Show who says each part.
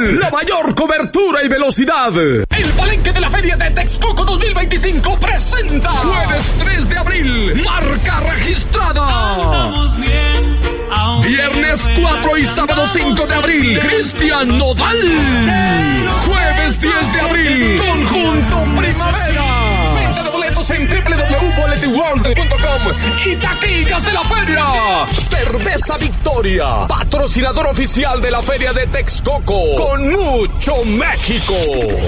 Speaker 1: Abril, la mayor cobertura y velocidad. El Palenque de la Feria de Texcoco 2025 presenta jueves 3 de abril, marca registrada. Viernes 4 y sábado 5 de abril, Cristian Nodal. Jueves 10 de abril, Conjunto Primavera. Venta de boletos en www.boletiworld.com y taquillas de la feria. Cerveza Victoria, patrocinador oficial de la Feria de Texcoco, con mucho México.